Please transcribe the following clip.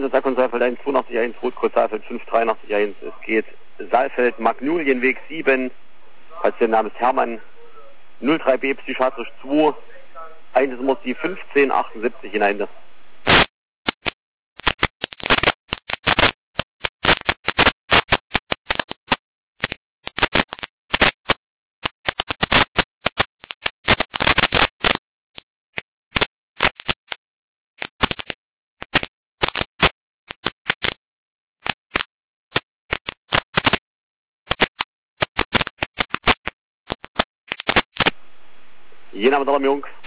1 und Sackon Saalfeld 1, 82-1, Rotkreuz Saalfeld 5, 83-1. Es geht Saalfeld, Magnolienweg 7, also der Name ist Hermann, 03B Psychiatrisch 2, 1 ist die 1578 hinein. Je Name der Jung.